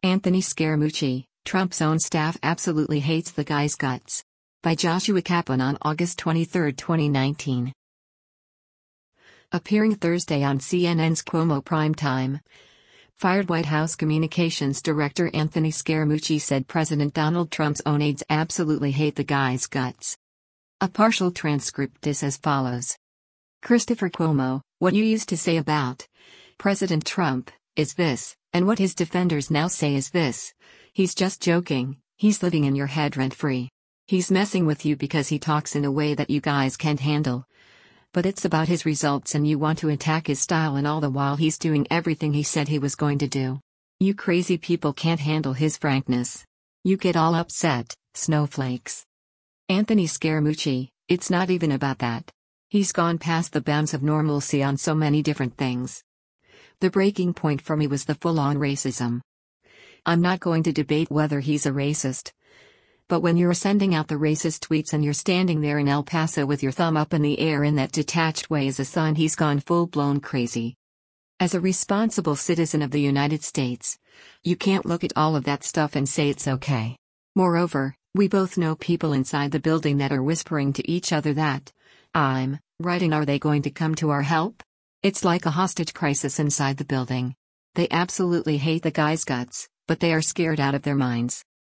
Anthony Scaramucci, Trump's own staff absolutely hates the guy's guts. By Joshua Kaplan on August 23, 2019. Appearing Thursday on CNN's Cuomo Primetime, fired White House Communications Director Anthony Scaramucci said President Donald Trump's own aides absolutely hate the guy's guts. A partial transcript is as follows. Christopher Cuomo, what you used to say about President Trump is this, and what his defenders now say is this. He's just joking, he's living in your head rent-free. He's messing with you because he talks in a way that you guys can't handle. But it's about his results and you want to attack his style, and all the while he's doing everything he said he was going to do. You crazy people can't handle his frankness. You get all upset, snowflakes. Anthony Scaramucci, it's not even about that. He's gone past the bounds of normalcy on so many different things. The breaking point for me was the full-on racism. I'm not going to debate whether he's a racist. But when you're sending out the racist tweets and you're standing there in El Paso with your thumb up in the air in that detached way is a sign he's gone full-blown crazy. As a responsible citizen of the United States, you can't look at all of that stuff and say it's okay. Moreover, we both know people inside the building that are whispering to each other that, I'm right, and are they going to come to our help? It's like a hostage crisis inside the building. They absolutely hate the guy's guts, but they are scared out of their minds.